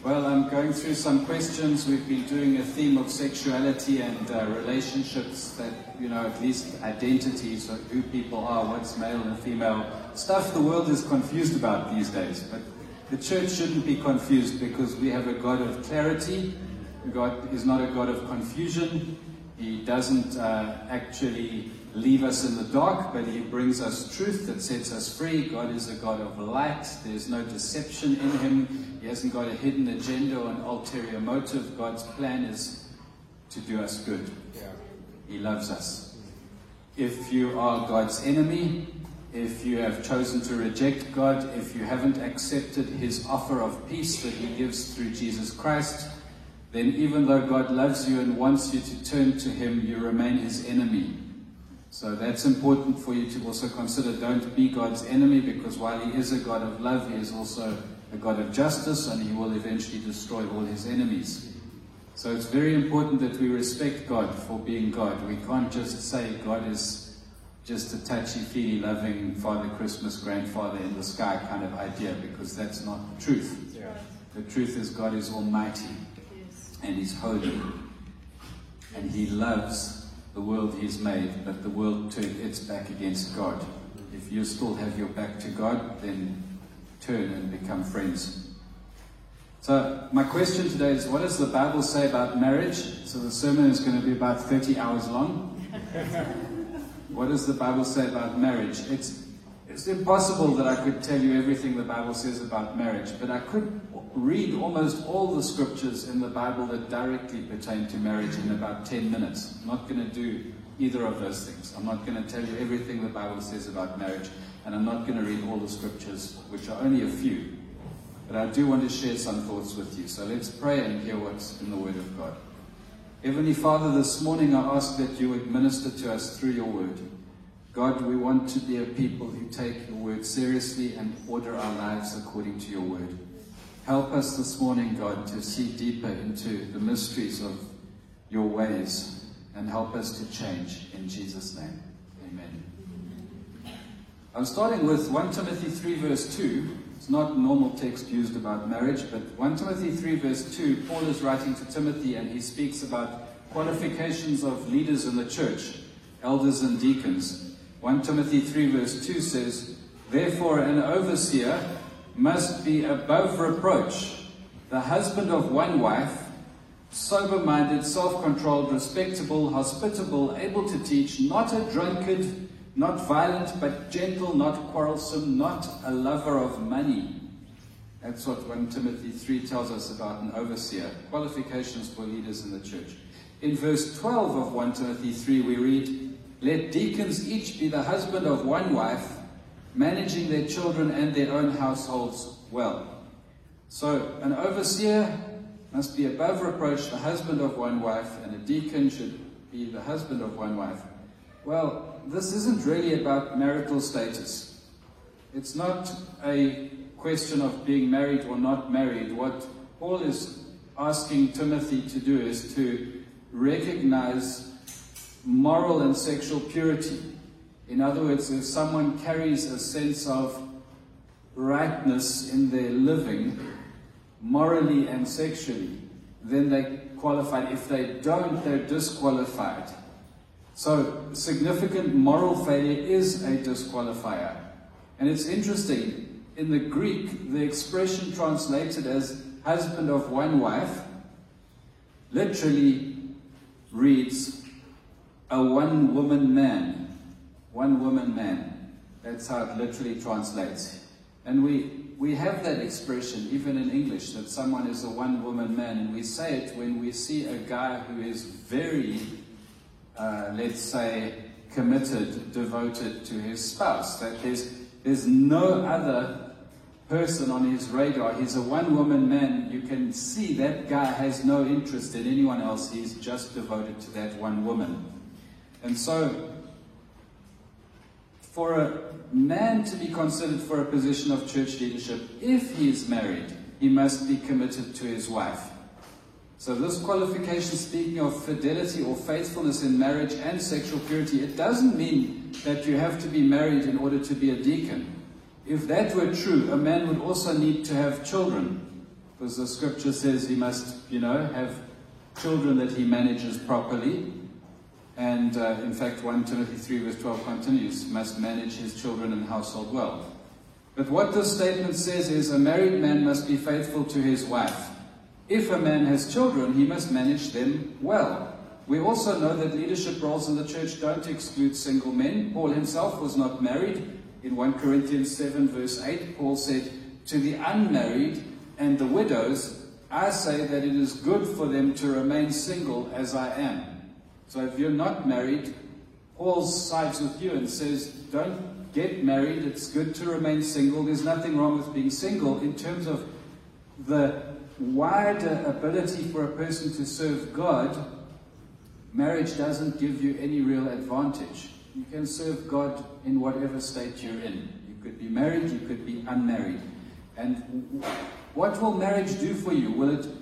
Well, I'm going through some questions. We've been doing a theme of sexuality and relationships that, at least identities of who people are, what's male and female. Stuff the world is confused about these days. But the church shouldn't be confused because we have a God of clarity. God is not a God of confusion. He doesn't actually leave us in the dark, but He brings us truth that sets us free. God is a God of light. There's no deception in Him. He hasn't got a hidden agenda or an ulterior motive. God's plan is to do us good. He loves us. If you are God's enemy, if you have chosen to reject God, if you haven't accepted His offer of peace that He gives through Jesus Christ, then even though God loves you and wants you to turn to Him, you remain His enemy. So that's important for you to also consider. Don't be God's enemy, because while He is a God of love, He is also a God of justice, and He will eventually destroy all His enemies. So it's very important that we respect God for being God. We can't just say God is just a touchy-feely, loving Father Christmas, grandfather in the sky kind of idea, because that's not the truth. Yeah. The truth is God is almighty, and He's holy, and He loves the world He's made, but the world turned its back against God. If you still have your back to God, then turn and become friends. So my question today is, what does the Bible say about marriage? So the sermon is going to be about 30 hours long. What does the Bible say about marriage? It's impossible that I could tell you everything the Bible says about marriage, but I could read almost all the scriptures in the Bible that directly pertain to marriage in about 10 minutes. I'm not going to do either of those things. I'm not going to tell you everything the Bible says about marriage, and I'm not going to read all the scriptures, which are only a few. But I do want to share some thoughts with you. So let's pray and hear what's in the Word of God. Heavenly Father, this morning I ask that you would minister to us through your Word. God, we want to be a people who take your Word seriously and order our lives according to your Word. Help us this morning, God, to see deeper into the mysteries of your ways, and help us to change. In Jesus' name, amen. I'm starting with 1 Timothy 3 verse 2. It's not a normal text used about marriage, but 1 Timothy 3 verse 2, Paul is writing to Timothy, and he speaks about qualifications of leaders in the church, elders and deacons. 1 Timothy 3 verse 2 says, "Therefore an overseer must be above reproach, the husband of one wife, sober-minded, self-controlled, respectable, hospitable, able to teach, not a drunkard, not violent, but gentle, not quarrelsome, not a lover of money." That's what 1 Timothy 3 tells us about an overseer, qualifications for leaders in the church. In verse 12 of 1 Timothy 3 we read, "Let deacons each be the husband of one wife, managing their children and their own households well." So an overseer must be above reproach, the husband of one wife, and a deacon should be the husband of one wife. Well, this isn't really about marital status. It's not a question of being married or not married. What Paul is asking Timothy to do is to recognize moral and sexual purity. In other words, if someone carries a sense of rightness in their living, morally and sexually, then they're qualified. If they don't, they're disqualified. So significant moral failure is a disqualifier. And it's interesting, in the Greek, the expression translated as husband of one wife literally reads a one-woman man. One-woman man. That's how it literally translates. And we have that expression even in English, that someone is a one-woman man, and we say it when we see a guy who is very, let's say, committed, devoted to his spouse, that there's no other person on his radar. He's a one-woman man. You can see that guy has no interest in anyone else. He's just devoted to that one woman. And so, for a man to be considered for a position of church leadership, if he is married, he must be committed to his wife. So this qualification, speaking of fidelity or faithfulness in marriage and sexual purity, it doesn't mean that you have to be married in order to be a deacon. If that were true, a man would also need to have children. because the scripture says he must, have children that he manages properly. And in fact, 1 Timothy 3 verse 12 continues, must manage his children and household well. But what this statement says is a married man must be faithful to his wife. If a man has children, he must manage them well. We also know that leadership roles in the church don't exclude single men. Paul himself was not married. In 1 Corinthians 7 verse 8, Paul said, to the unmarried and the widows, I say that it is good for them to remain single as I am. So if you're not married, Paul sides with you and says, don't get married, it's good to remain single. There's nothing wrong with being single in terms of the wider ability for a person to serve God. Marriage doesn't give you any real advantage. You can serve God in whatever state you're in. You could be married, you could be unmarried. And what will marriage do for you?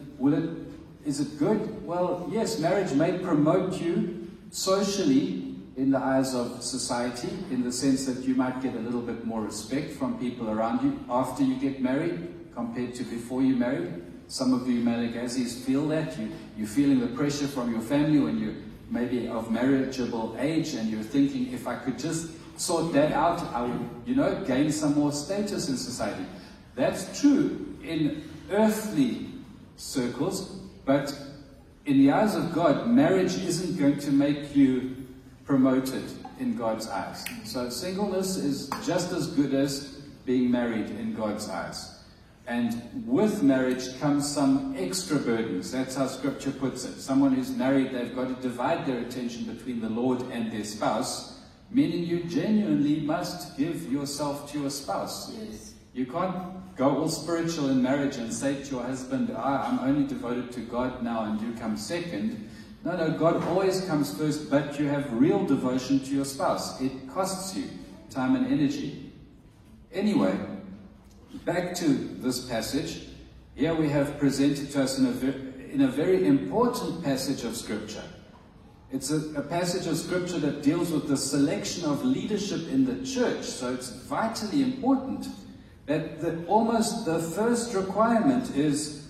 Is it good? Well, yes, marriage may promote you socially in the eyes of society, in the sense that you might get a little bit more respect from people around you after you get married compared to before you married. Some of you Malagasys feel that. You're feeling the pressure from your family when you're maybe of marriageable age, and you're thinking, if I could just sort that out, I would, gain some more status in society. That's true in earthly circles, but in the eyes of God, marriage isn't going to make you promoted in God's eyes. So singleness is just as good as being married in God's eyes. And with marriage comes some extra burdens. That's how Scripture puts it. Someone who's married, they've got to divide their attention between the Lord and their spouse, meaning you genuinely must give yourself to your spouse. Yes. You can't go all spiritual in marriage and say to your husband, I'm only devoted to God now and you come second. No, God always comes first, but you have real devotion to your spouse. It costs you time and energy. Anyway, back to this passage. Here we have presented to us in a very important passage of Scripture. It's a passage of Scripture that deals with the selection of leadership in the church. So it's vitally important that almost the first requirement is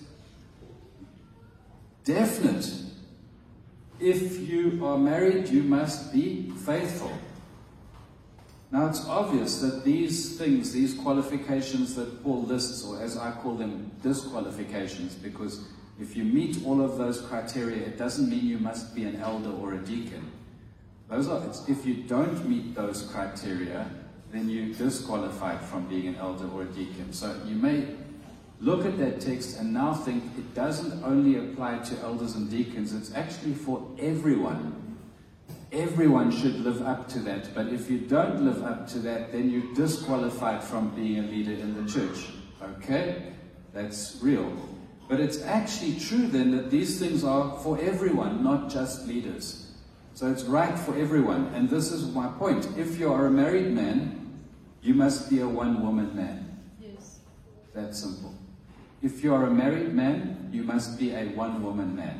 definite. If you are married, you must be faithful. Now it's obvious that these things, these qualifications that Paul lists, or as I call them, disqualifications, because if you meet all of those criteria, it doesn't mean you must be an elder or a deacon. If you don't meet those criteria, then you're disqualified from being an elder or a deacon. So you may look at that text and now think it doesn't only apply to elders and deacons, it's actually for everyone. Everyone should live up to that, but if you don't live up to that, then you're disqualified from being a leader in the church. Okay? That's real. But it's actually true then that these things are for everyone, not just leaders. So it's right for everyone. And this is my point. If you are a married man, you must be a one-woman man. Yes. That's simple. If you are a married man, you must be a one-woman man.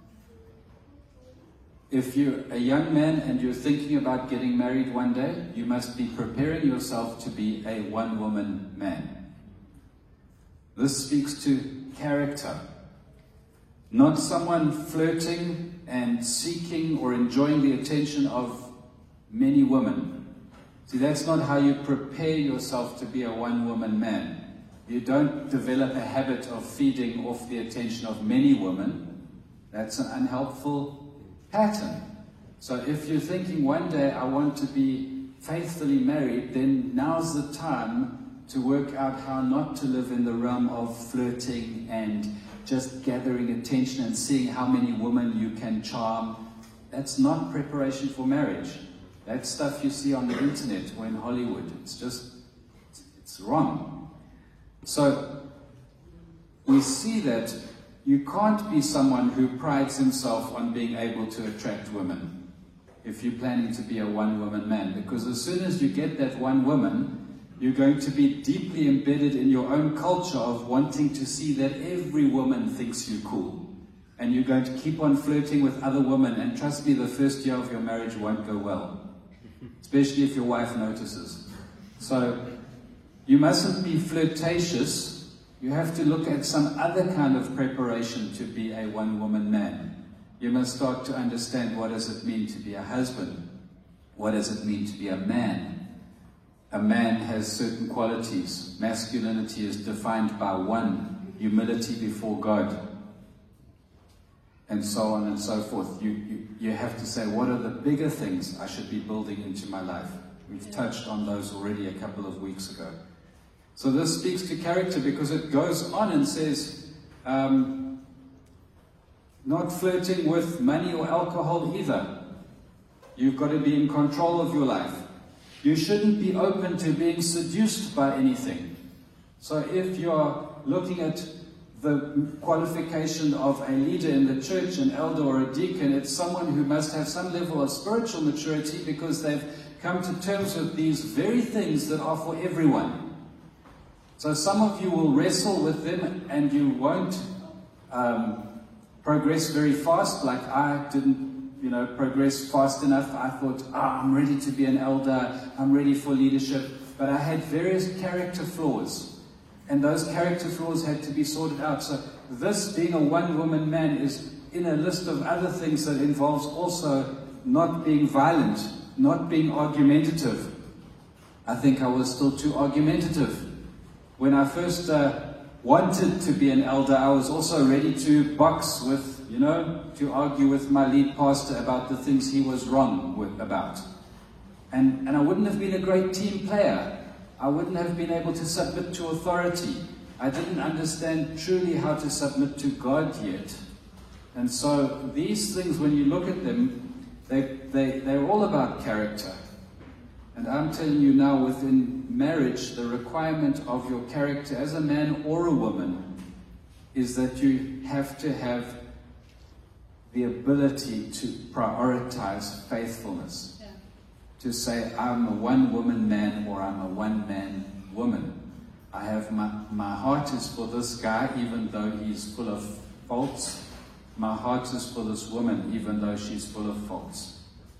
If you're a young man and you're thinking about getting married one day, you must be preparing yourself to be a one-woman man. This speaks to character. Not someone flirting and seeking or enjoying the attention of many women. See, that's not how you prepare yourself to be a one-woman man. You don't develop a habit of feeding off the attention of many women. That's an unhelpful pattern. So if you're thinking one day I want to be faithfully married, then now's the time to work out how not to live in the realm of flirting and just gathering attention and seeing how many women you can charm. That's not preparation for marriage. That's stuff you see on the internet or in Hollywood. It's wrong. So we see that you can't be someone who prides himself on being able to attract women if you're planning to be a one-woman man, because as soon as you get that one woman, you're going to be deeply embedded in your own culture of wanting to see that every woman thinks you're cool. And you're going to keep on flirting with other women, and trust me, the first year of your marriage won't go well, especially if your wife notices. So you mustn't be flirtatious You have to look at some other kind of preparation to be a one-woman man. You must start to understand, what does it mean to be a husband? What does it mean to be a man? A man has certain qualities. Masculinity is defined by one, humility before God, and so on and so forth. You have to say, what are the bigger things I should be building into my life? We've touched on those already a couple of weeks ago. So this speaks to character, because it goes on and says, not flirting with money or alcohol either. You've got to be in control of your life. You shouldn't be open to being seduced by anything. So if you're looking at the qualification of a leader in the church, an elder or a deacon, it's someone who must have some level of spiritual maturity, because they've come to terms with these very things that are for everyone. So some of you will wrestle with them and you won't progress very fast. Like I didn't, progress fast enough. I thought, I'm ready to be an elder, I'm ready for leadership. But I had various character flaws, and those character flaws had to be sorted out. So this, being a one-woman man, is in a list of other things that involves also not being violent, not being argumentative. I think I was still too argumentative. When I first wanted to be an elder, I was also ready to box with, to argue with my lead pastor about the things he was wrong about. And I wouldn't have been a great team player. I wouldn't have been able to submit to authority. I didn't understand truly how to submit to God yet. And so these things, when you look at them, they're all about character. And I'm telling you now, within marriage, the requirement of your character as a man or a woman is that you have to have the ability to prioritize faithfulness. Yeah. To say, I'm a one-woman man or I'm a one-man woman. I have my heart is for this guy, even though he's full of faults. My heart is for this woman, even though she's full of faults.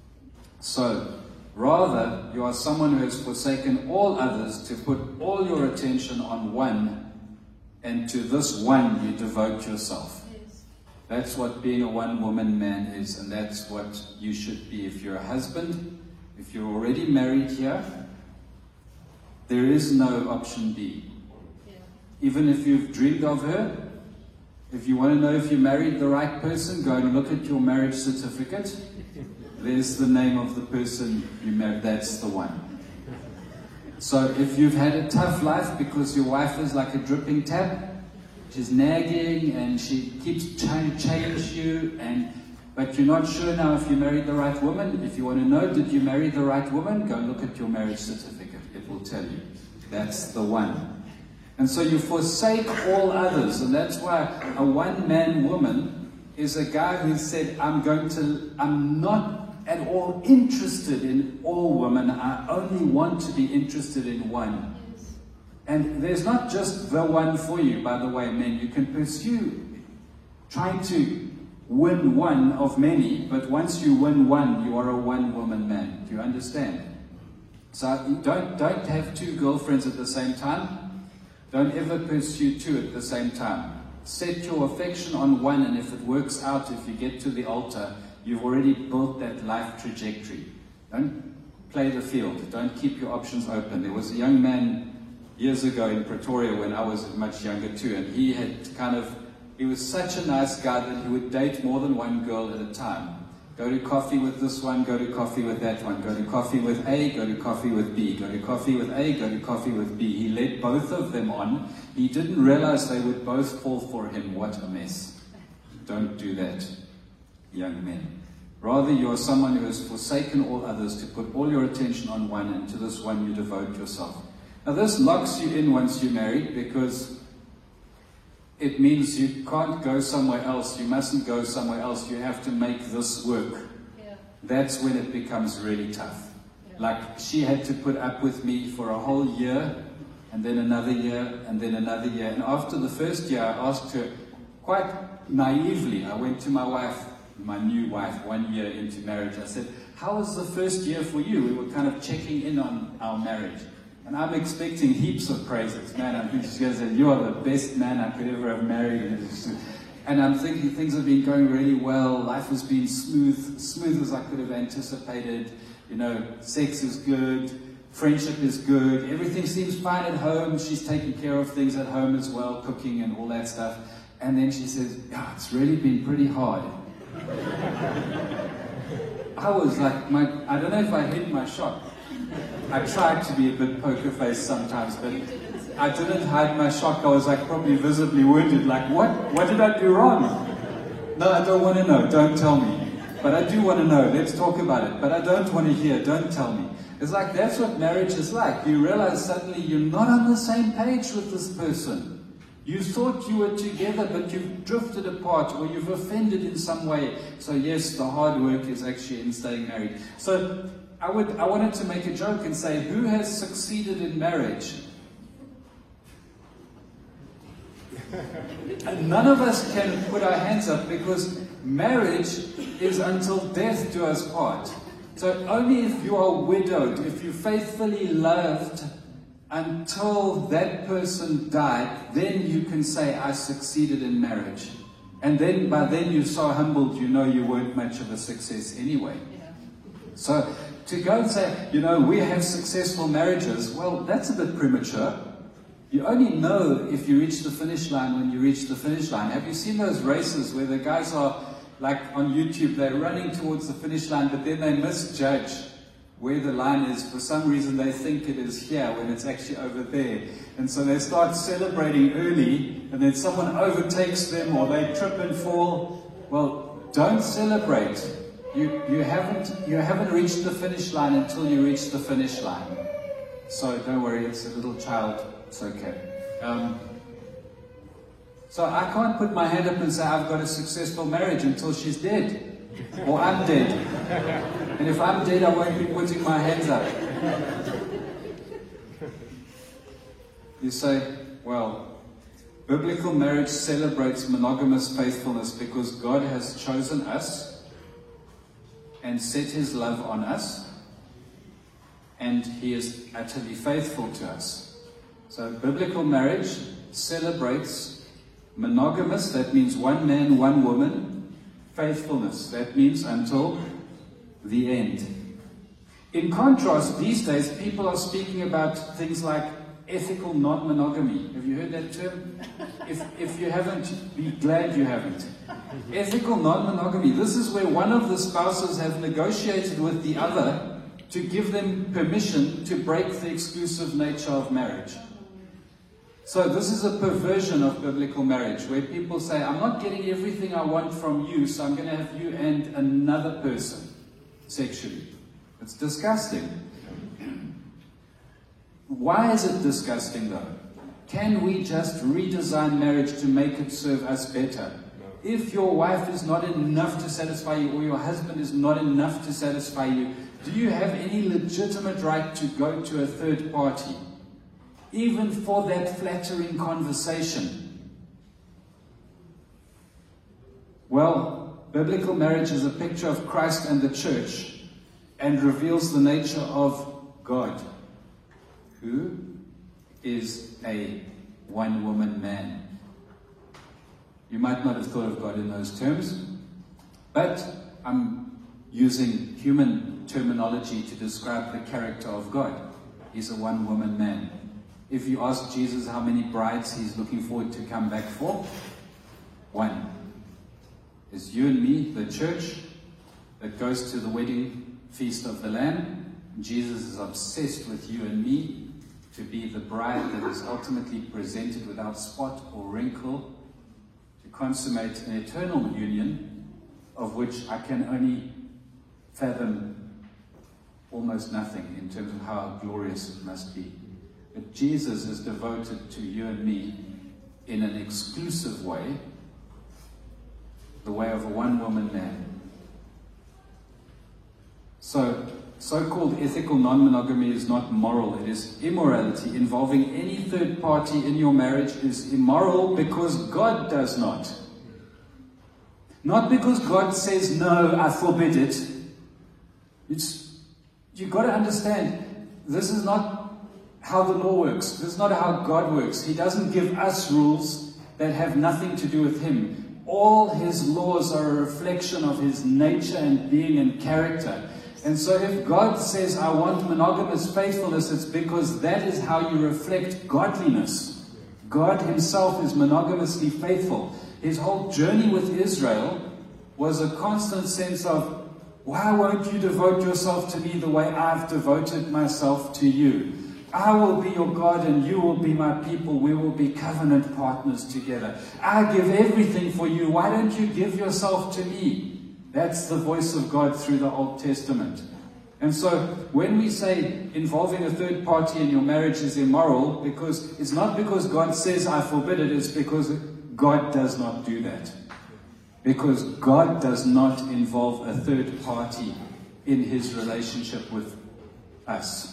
So, rather, you are someone who has forsaken all others to put all your attention on one, and to this one you devote yourself. Yes. That's what being a one-woman man is, and that's what you should be. If you're a husband, if you're already married here, there is no option B. Yeah. Even if you've dreamed of her, if you want to know if you married the right person, go and look at your marriage certificate. There's the name of the person you married. That's the one. So if you've had a tough life because your wife is like a dripping tap, she's nagging and she keeps trying to change you, but you're not sure now if you married the right woman. If you want to know, did you marry the right woman? Go and look at your marriage certificate. It will tell you. That's the one. And so you forsake all others. And that's why a one-man woman is a guy who said, I'm not at all interested in all women. I only want to be interested in one. And there's not just the one for you, by the way, men. You can pursue trying to win one of many, but once you win one, you are a one-woman man. Do you understand? So don't have two girlfriends at the same time. Don't ever pursue two at the same time. Set your affection on one, and if it works out, if you get to the altar, you've already built that life trajectory. Don't play the field. Don't keep your options open. There was a young man years ago in Pretoria when I was much younger too, and he was such a nice guy that he would date more than one girl at a time. Go to coffee with this one, go to coffee with that one, go to coffee with A, go to coffee with B, go to coffee with A, go to coffee with B. He led both of them on. He didn't realize they would both fall for him. What a mess. Don't do that, young men. Rather, you are someone who has forsaken all others to put all your attention on one, and to this one you devote yourself. Now this locks you in once you're married, because it means you can't go somewhere else. You mustn't go somewhere else. You have to make this work. Yeah. That's when it becomes really tough. Yeah. Like, she had to put up with me for a whole year, and then another year, and then another year. And after the first year, I asked her, quite naively, I went to my wife, my new wife, 1 year into marriage. I said, how was the first year for you? We were kind of checking in on our marriage. And I'm expecting heaps of praises. Man, I'm thinking she's going to say, you are the best man I could ever have married. And I'm thinking things have been going really well. Life has been smooth as I could have anticipated. You know, sex is good. Friendship is good. Everything seems fine at home. She's taking care of things at home as well, cooking and all that stuff. And then she says, yeah, it's really been pretty hard. I was like, I don't know if I hit my shot. I tried to be a bit poker faced sometimes, but I didn't hide my shock. I was like probably visibly wounded. Like, what did I do wrong? No, I don't want to know. Don't tell me. But I do want to know. Let's talk about it. But I don't want to hear. Don't tell me. It's like that's what marriage is like. You realize suddenly you're not on the same page with this person. You thought you were together, but you've drifted apart or you've offended in some way. So yes, the hard work is actually in staying married. So I wanted to make a joke and say, who has succeeded in marriage? And none of us can put our hands up because marriage is until death do us part. So only if you are widowed, if you faithfully loved until that person died, then you can say, I succeeded in marriage. And then by then you're so humbled, you know you weren't much of a success anyway. So to go and say, you know, we have successful marriages, well, that's a bit premature. You only know if you reach the finish line when you reach the finish line. Have you seen those races where the guys are, like on YouTube, they're running towards the finish line, but then they misjudge where the line is. For some reason they think it is here when it's actually over there. And so they start celebrating early, and then someone overtakes them or they trip and fall. Well, don't celebrate. You haven't reached the finish line until you reach the finish line. So don't worry, it's a little child. It's okay. So I can't put my hand up and say I've got a successful marriage until she's dead. Or I'm dead. And if I'm dead, I won't be putting my hands up. You say, well, biblical marriage celebrates monogamous faithfulness because God has chosen us and set his love on us, and he is utterly faithful to us. So biblical marriage celebrates monogamous, that means one man, one woman, faithfulness, that means until the end. In contrast, these days people are speaking about things like ethical non-monogamy. Have you heard that term? If you haven't, be glad you haven't. Ethical non-monogamy. This is where one of the spouses have negotiated with the other to give them permission to break the exclusive nature of marriage. So this is a perversion of biblical marriage, where people say, I'm not getting everything I want from you, so I'm going to have you and another person sexually. It's disgusting. Why is it disgusting though? Can we just redesign marriage to make it serve us better? If your wife is not enough to satisfy you, or your husband is not enough to satisfy you, do you have any legitimate right to go to a third party? Even for that flattering conversation? Well, biblical marriage is a picture of Christ and the church and reveals the nature of God, who is a one-woman man. You might not have thought of God in those terms, but I'm using human terminology to describe the character of God. He's a one-woman man. If you ask Jesus how many brides he's looking forward to come back for, one. It's you and me, the church, that goes to the wedding feast of the Lamb. Jesus is obsessed with you and me to be the bride that is ultimately presented without spot or wrinkle, to consummate an eternal union of which I can only fathom almost nothing in terms of how glorious it must be. But Jesus is devoted to you and me in an exclusive way, the way of a one-woman man. So-called ethical non-monogamy is not moral, it is immorality. Involving any third party in your marriage is immoral because God does not. Not because God says, no, I forbid it. You've got to understand, this is not how the law works. This is not how God works. He doesn't give us rules that have nothing to do with Him. All His laws are a reflection of His nature and being and character. And so if God says, I want monogamous faithfulness, it's because that is how you reflect godliness. God Himself is monogamously faithful. His whole journey with Israel was a constant sense of, why won't you devote yourself to me the way I've devoted myself to you? I will be your God and you will be my people. We will be covenant partners together. I give everything for you. Why don't you give yourself to me? That's the voice of God through the Old Testament. And so when we say involving a third party in your marriage is immoral, because it's not because God says I forbid it, it's because God does not do that. Because God does not involve a third party in His relationship with us.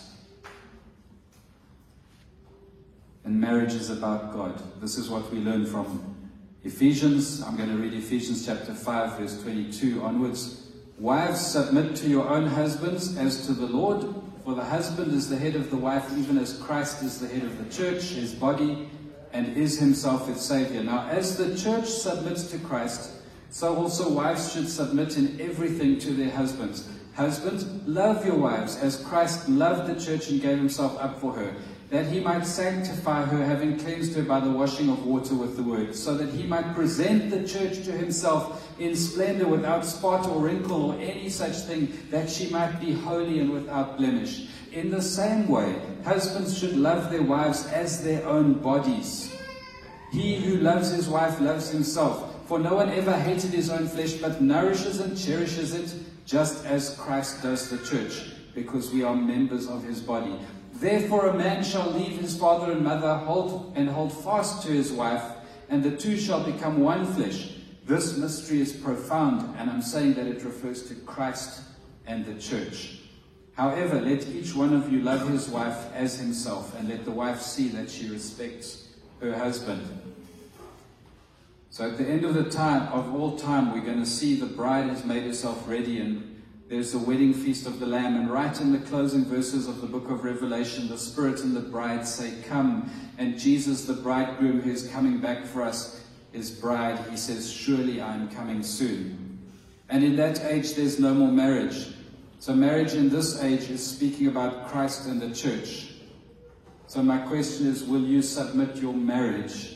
And marriage is about God. This is what we learn from Ephesians. I'm going to read Ephesians chapter 5, verse 22 onwards. Wives, submit to your own husbands as to the Lord, for the husband is the head of the wife, even as Christ is the head of the church, His body, and is Himself its Savior. Now, as the church submits to Christ, so also wives should submit in everything to their husbands. Husbands, love your wives as Christ loved the church and gave Himself up for her, that He might sanctify her, having cleansed her by the washing of water with the word, so that He might present the church to Himself in splendor, without spot or wrinkle or any such thing, that she might be holy and without blemish. In the same way, husbands should love their wives as their own bodies. He who loves his wife loves himself, for no one ever hated his own flesh, but nourishes and cherishes it, just as Christ does the church, because we are members of His body. Therefore a man shall leave his father and mother, hold fast to his wife, and the two shall become one flesh. This mystery is profound, and I'm saying that it refers to Christ and the church. However, let each one of you love his wife as himself, and let the wife see that she respects her husband. So at the end of all time, we're going to see the bride has made herself ready, and there's the wedding feast of the Lamb. And right in the closing verses of the book of Revelation, the Spirit and the bride say, come. And Jesus, the bridegroom who is coming back for us, His bride, He says, surely I am coming soon. And in that age, there's no more marriage. So marriage in this age is speaking about Christ and the church. So my question is, will you submit your marriage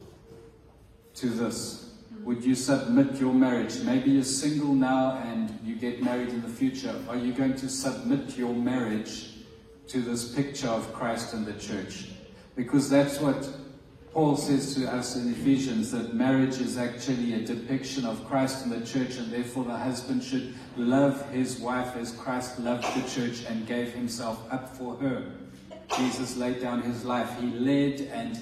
to this? Would you submit your marriage? Maybe you're single now and you get married in the future. Are you going to submit your marriage to this picture of Christ and the church? Because that's what Paul says to us in Ephesians, that marriage is actually a depiction of Christ and the church, and therefore the husband should love his wife as Christ loved the church and gave Himself up for her. Jesus laid down His life. He led and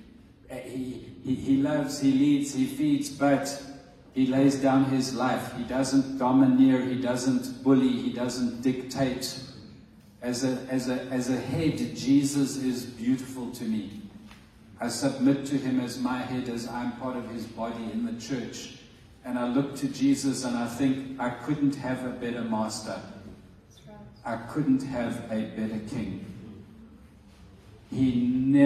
He loves, He leads, He feeds, but He lays down His life. He doesn't domineer, He doesn't bully, He doesn't dictate. As a head, Jesus is beautiful to me. I submit to Him as my head, as I'm part of His body in the church. And I look to Jesus and I think, I couldn't have a better master. I couldn't have a better king. He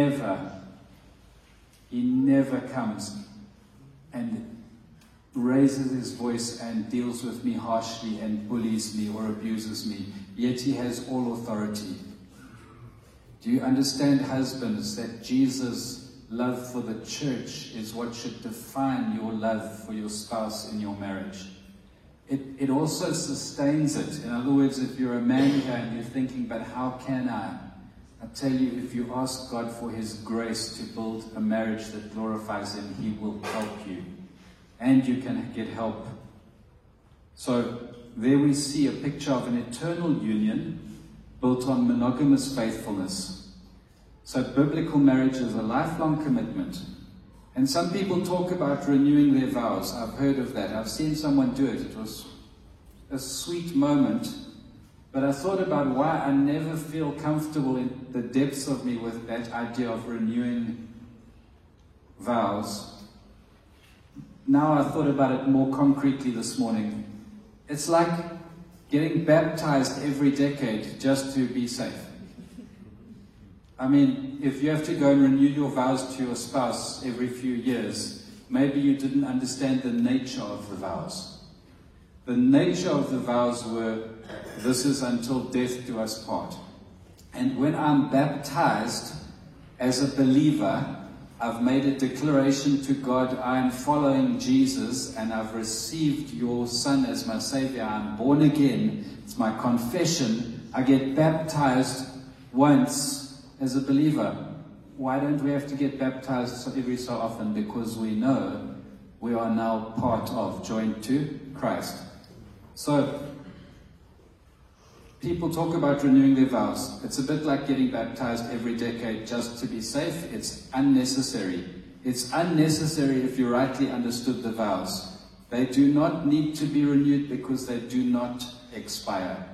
never comes and raises His voice and deals with me harshly and bullies me or abuses me. Yet He has all authority. Do you understand, husbands, that Jesus' love for the church is what should define your love for your spouse in your marriage? It also sustains it. In other words, if you're a man here and you're thinking, but how can I tell you, if you ask God for His grace to build a marriage that glorifies Him, He will help you. And you can get help. So there we see a picture of an eternal union built on monogamous faithfulness. So biblical marriage is a lifelong commitment. And some people talk about renewing their vows. I've heard of that. I've seen someone do it. It was a sweet moment. But I thought about why I never feel comfortable in the depths of me with that idea of renewing vows. Now I thought about it more concretely this morning. It's like getting baptized every decade just to be safe. I mean, if you have to go and renew your vows to your spouse every few years, maybe you didn't understand the nature of the vows. The nature of the vows were, this is until death do us part. And when I'm baptized as a believer, I've made a declaration to God, I am following Jesus and I've received your Son as my Savior. I'm born again. It's my confession. I get baptized once as a believer. Why don't we have to get baptized every so often? Because we know we are now part of, joined to Christ. So, people talk about renewing their vows. It's a bit like getting baptized every decade just to be safe. It's unnecessary. It's unnecessary if you rightly understood the vows. They do not need to be renewed because they do not expire.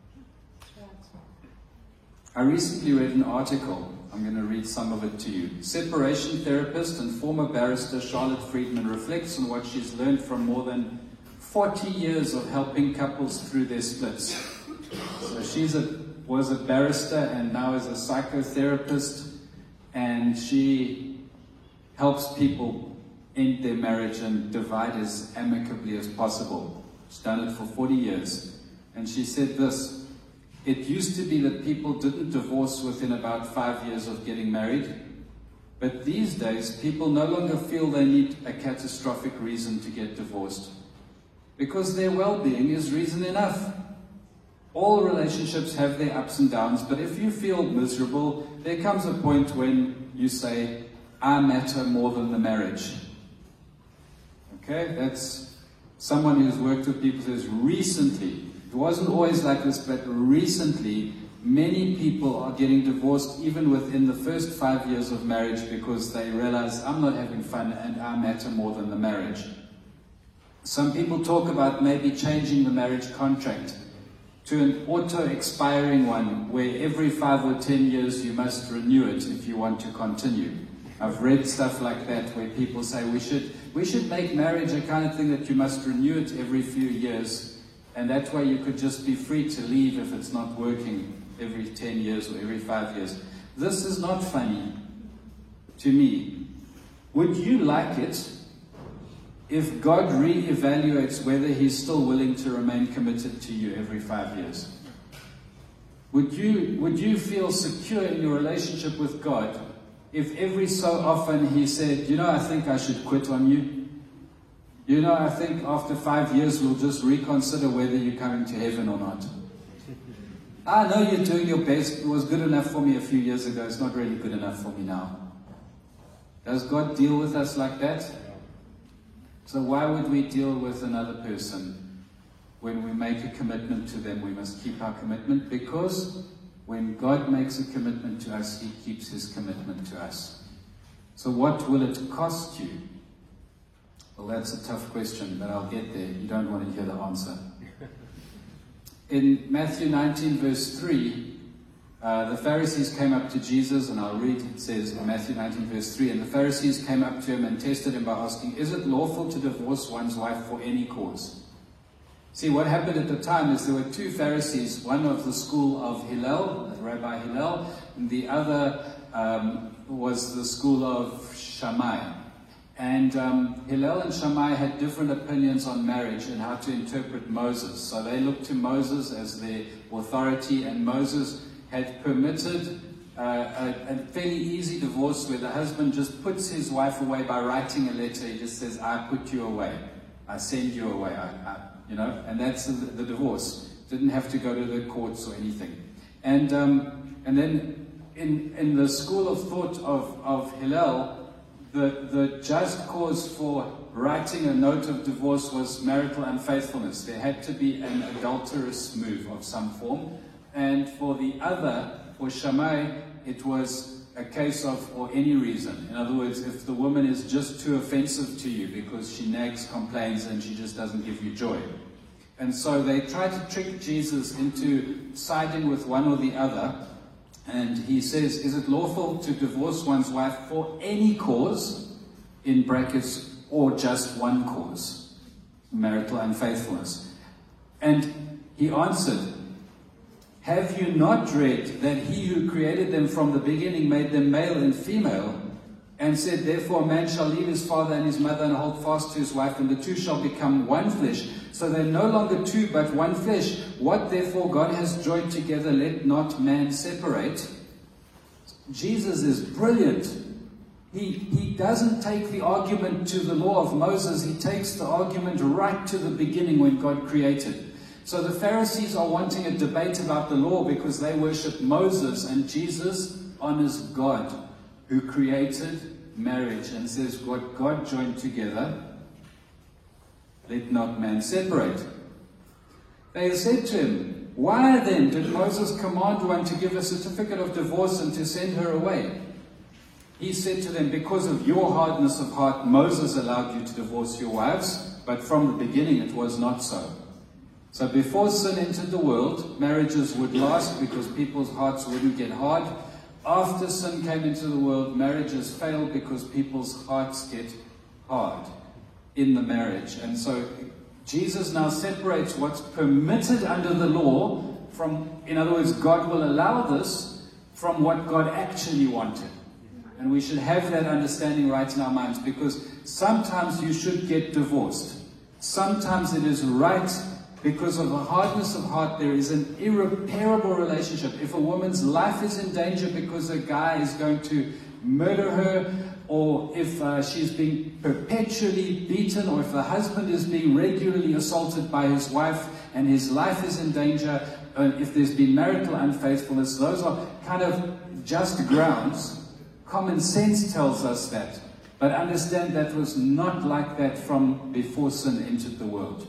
I recently read an article. I'm going to read some of it to you. Separation therapist and former barrister Charlotte Friedman reflects on what she's learned from more than 40 years of helping couples through their splits. So she was a barrister and now is a psychotherapist, and she helps people end their marriage and divide as amicably as possible. She's done it for 40 years. And she said this: it used to be that people didn't divorce within about 5 years of getting married, but these days people no longer feel they need a catastrophic reason to get divorced, because their well-being is reason enough. All relationships have their ups and downs, but if you feel miserable, there comes a point when you say, I matter more than the marriage. Okay, that's someone who's worked with people who says recently, it wasn't always like this, but recently, many people are getting divorced even within the first 5 years of marriage because they realize, I'm not having fun and I matter more than the marriage. Some people talk about maybe changing the marriage contract to an auto-expiring one where every 5 or 10 years you must renew it if you want to continue. I've read stuff like that where people say we should make marriage a kind of thing that you must renew it every few years, and that way you could just be free to leave if it's not working every 10 years or every 5 years. This is not funny to me. Would you like it if God re-evaluates whether He's still willing to remain committed to you every 5 years? Would you feel secure in your relationship with God if every so often He said, you know, I think I should quit on you? You know, I think after 5 years we'll just reconsider whether you're coming to heaven or not. I know you're doing your best. It was good enough for me a few years ago. It's not really good enough for me now. Does God deal with us like that? So why would we deal with another person? When we make a commitment to them, we must keep our commitment, because when God makes a commitment to us, He keeps His commitment to us. So what will it cost you? Well, that's a tough question, but I'll get there. You don't want to hear the answer. In Matthew 19, verse 3, the Pharisees came up to Jesus, and I'll read, it says in Matthew 19, verse 3, and the Pharisees came up to Him and tested Him by asking, is it lawful to divorce one's wife for any cause? See, what happened at the time is there were two Pharisees, one of the school of Hillel, Rabbi Hillel, and the other was the school of Shammai. And Hillel and Shammai had different opinions on marriage and how to interpret Moses. So they looked to Moses as their authority, and Moses had permitted a fairly easy divorce where the husband just puts his wife away by writing a letter. He just says, I put you away. I send you away. And that's the divorce. Didn't have to go to the courts or anything. And then in the school of thought of Hillel, the just cause for writing a note of divorce was marital unfaithfulness. There had to be an adulterous move of some form. And for the other, for Shammai, it was a case of for any reason. In other words, if the woman is just too offensive to you because she nags, complains, and she just doesn't give you joy. And so they tried to trick Jesus into siding with one or the other. And He says, is it lawful to divorce one's wife for any cause, in brackets, or just one cause, marital unfaithfulness? And He answered, Have you not read that he who created them from the beginning made them male and female, and said, therefore a man shall leave his father and his mother and hold fast to his wife, and the two shall become one flesh. So they're no longer two, but one flesh. What therefore God has joined together, let not man separate. Jesus is brilliant. He doesn't take the argument to the law of Moses. He takes the argument right to the beginning when God created. So the Pharisees are wanting a debate about the law because they worship Moses, and Jesus honors God who created marriage and says, what God joined together, let not man separate. They said to him, why then did Moses command one to give a certificate of divorce and to send her away? He said to them, because of your hardness of heart, Moses allowed you to divorce your wives, but from the beginning it was not so. So before sin entered the world, marriages would last because people's hearts wouldn't get hard. After sin came into the world, marriages fail because people's hearts get hard in the marriage. And so Jesus now separates what's permitted under the law from, in other words, God will allow this, from what God actually wanted. And we should have that understanding right in our minds, because sometimes you should get divorced. Sometimes it is right. Because of the hardness of heart, there is an irreparable relationship. If a woman's life is in danger because a guy is going to murder her, or if she's being perpetually beaten, or if the husband is being regularly assaulted by his wife and his life is in danger, if there's been marital unfaithfulness, those are kind of just grounds. Common sense tells us that. But understand that was not like that from before sin entered the world.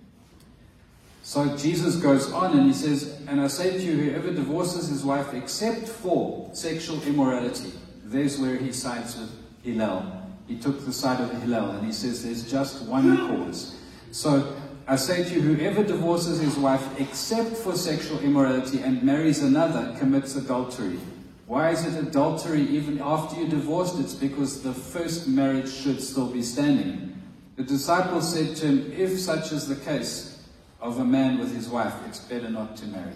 So Jesus goes on and he says, and I say to you, whoever divorces his wife except for sexual immorality, there's where he sides with Hillel. He took the side of Hillel and he says there's just one cause. So I say to you, whoever divorces his wife except for sexual immorality and marries another commits adultery. Why is it adultery even after you're divorced? It's because the first marriage should still be standing. The disciples said to him, if such is the case of a man with his wife, it's better not to marry.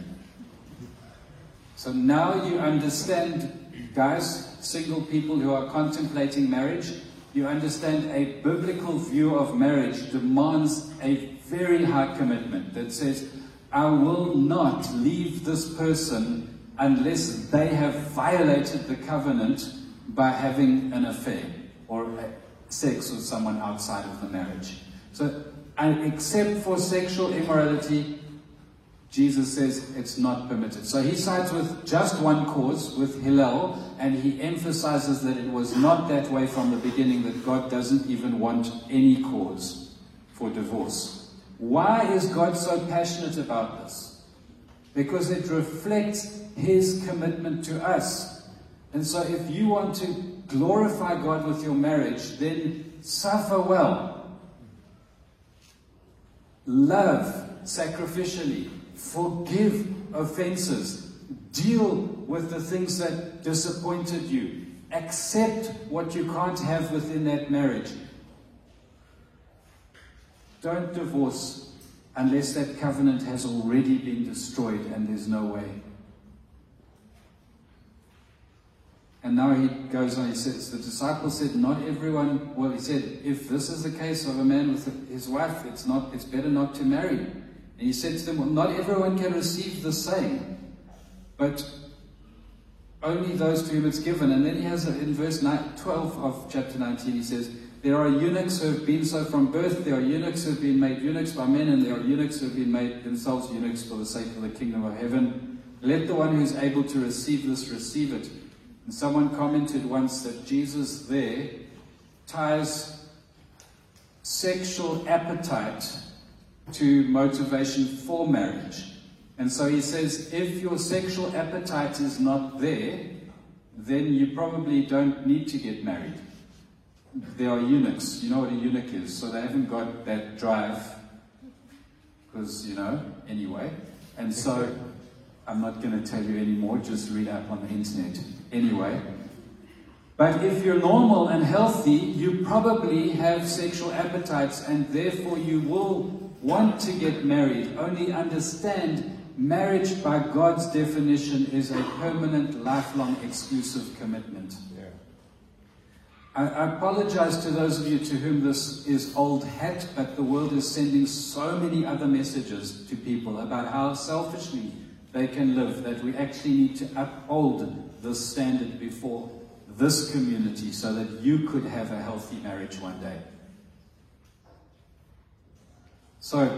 So now you understand, guys, single people who are contemplating marriage, you understand a biblical view of marriage demands a very high commitment that says, I will not leave this person unless they have violated the covenant by having an affair or sex with someone outside of the marriage. So, except for sexual immorality, Jesus says it's not permitted. So he sides with just one cause, with Hillel, and he emphasizes that it was not that way from the beginning, that God doesn't even want any cause for divorce. Why is God so passionate about this? Because it reflects his commitment to us. And so if you want to glorify God with your marriage, then suffer well. Love sacrificially, forgive offenses, deal with the things that disappointed you, accept what you can't have within that marriage. Don't divorce unless that covenant has already been destroyed and there's no way. And now he goes on, he says, the disciples said, not everyone, well, he said, if this is the case of a man with his wife, it's better not to marry. And he said to them, well, not everyone can receive the same, but only those to whom it's given. And then he has, in verse 12 of chapter 19, he says, there are eunuchs who have been so from birth, there are eunuchs who have been made eunuchs by men, and there are eunuchs who have been made themselves eunuchs for the sake of the kingdom of heaven. Let the one who is able to receive this receive it. And someone commented once that Jesus there ties sexual appetite to motivation for marriage. And so he says, if your sexual appetite is not there, then you probably don't need to get married. There are eunuchs. You know what a eunuch is. So they haven't got that drive. Because, anyway. And so I'm not going to tell you anymore. Just read up on the internet. Anyway, but if you're normal and healthy, you probably have sexual appetites, and therefore you will want to get married. Only understand marriage by God's definition is a permanent, lifelong, exclusive commitment. I apologize to those of you to whom this is old hat, but the world is sending so many other messages to people about how selfishly they can live, that we actually need to uphold this standard before this community so that you could have a healthy marriage one day. So,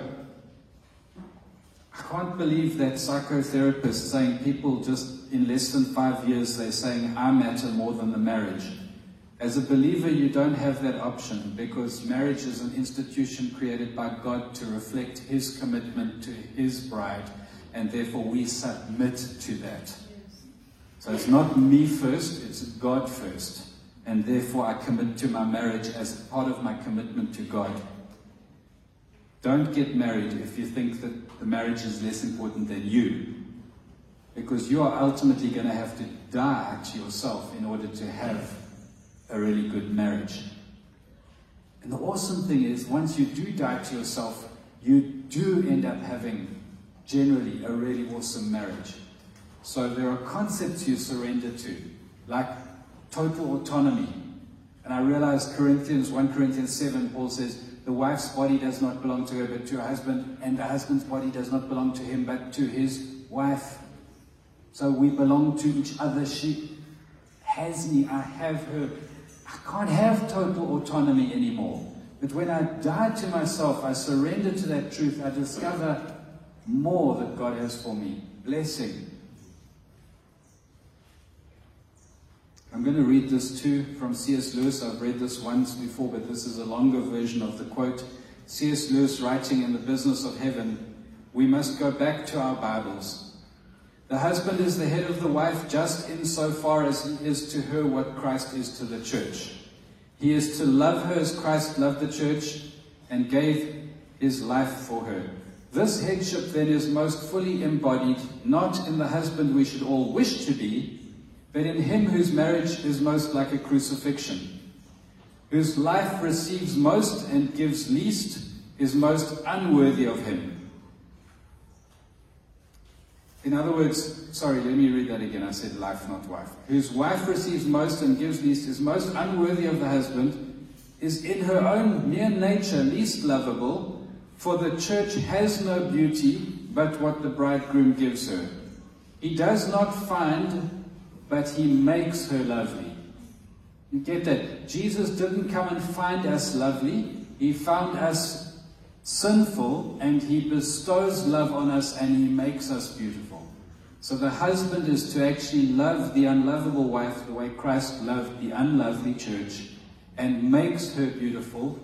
I can't believe that psychotherapists saying people just in less than 5 years, they're saying, I matter more than the marriage. As a believer, you don't have that option, because marriage is an institution created by God to reflect His commitment to His bride, and therefore we submit to that. So it's not me first, it's God first. And therefore I commit to my marriage as part of my commitment to God. Don't get married if you think that the marriage is less important than you, because you are ultimately going to have to die to yourself in order to have a really good marriage. And the awesome thing is, once you do die to yourself, you do end up having generally a really awesome marriage. So there are concepts you surrender to, like total autonomy. And I realize 1 Corinthians 7, Paul says, the wife's body does not belong to her but to her husband, and the husband's body does not belong to him but to his wife. So we belong to each other. She has me, I have her. I can't have total autonomy anymore. But when I die to myself, I surrender to that truth, I discover more that God has for me. Blessing. I'm going to read this too from C.S. Lewis. I've read this once before, but this is a longer version of the quote. C.S. Lewis, writing in The Business of Heaven, we must go back to our Bibles. The husband is the head of the wife just insofar as he is to her what Christ is to the church. He is to love her as Christ loved the church and gave his life for her. This headship then is most fully embodied, not in the husband we should all wish to be, but in him whose marriage is most like a crucifixion, whose life receives most and gives least, is most unworthy of him. In other words, sorry, let me read that again. I said life, not wife. Whose wife receives most and gives least, is most unworthy of the husband, is in her own mere nature least lovable, for the church has no beauty but what the bridegroom gives her. He does not find, but he makes her lovely. You get that? Jesus didn't come and find us lovely. He found us sinful, and he bestows love on us, and he makes us beautiful. So the husband is to actually love the unlovable wife the way Christ loved the unlovely church and makes her beautiful.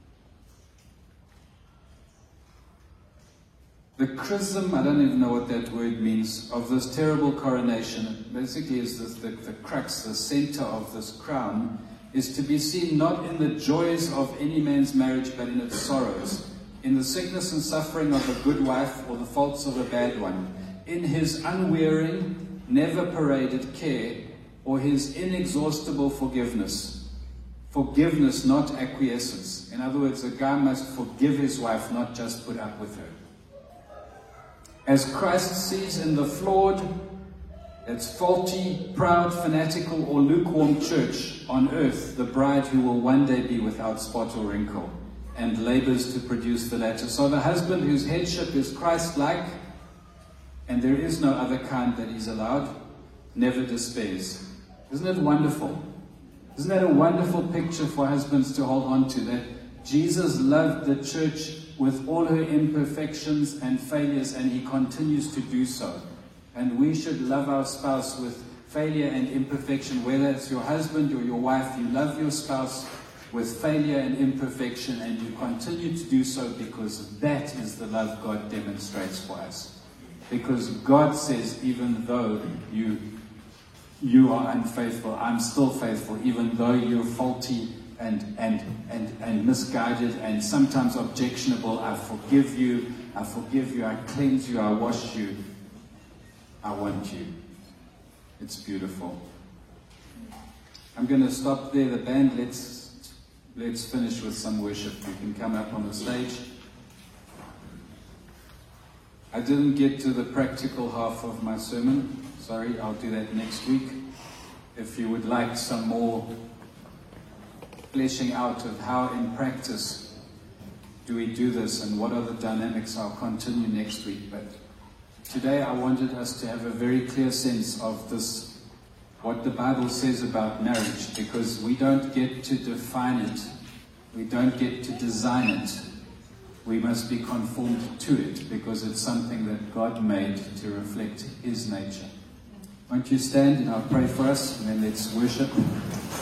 The chrism, I don't even know what that word means, of this terrible coronation, it basically is the crux, the center of this crown, is to be seen not in the joys of any man's marriage, but in its sorrows, in the sickness and suffering of a good wife or the faults of a bad one, in his unwearying, never paraded care, or his inexhaustible forgiveness. Forgiveness, not acquiescence. In other words, a guy must forgive his wife, not just put up with her. As Christ sees in the flawed, its faulty, proud, fanatical, or lukewarm church on earth, the bride who will one day be without spot or wrinkle, and labors to produce the latter. So the husband whose headship is Christ-like, and there is no other kind that is allowed, never despairs. Isn't it wonderful? Isn't that a wonderful picture for husbands to hold on to, that Jesus loved the church with all her imperfections and failures, and he continues to do so. And we should love our spouse with failure and imperfection, whether it's your husband or your wife. You love your spouse with failure and imperfection, and you continue to do so, because that is the love God demonstrates for us. Because God says, even though you are unfaithful, I'm still faithful. Even though you're faulty and misguided and sometimes objectionable, I forgive you, I cleanse you, I wash you, I want you. It's beautiful. I'm going to stop there. The band, let's finish with some worship. You can come up on the stage. I didn't get to the practical half of my sermon. Sorry, I'll do that next week. If you would like some more fleshing out of how in practice do we do this and what are the dynamics, I'll continue next week. But today I wanted us to have a very clear sense of this, what the Bible says about marriage, because we don't get to define it. We don't get to design it. We must be conformed to it because it's something that God made to reflect His nature. Won't you stand and I'll pray for us and then let's worship.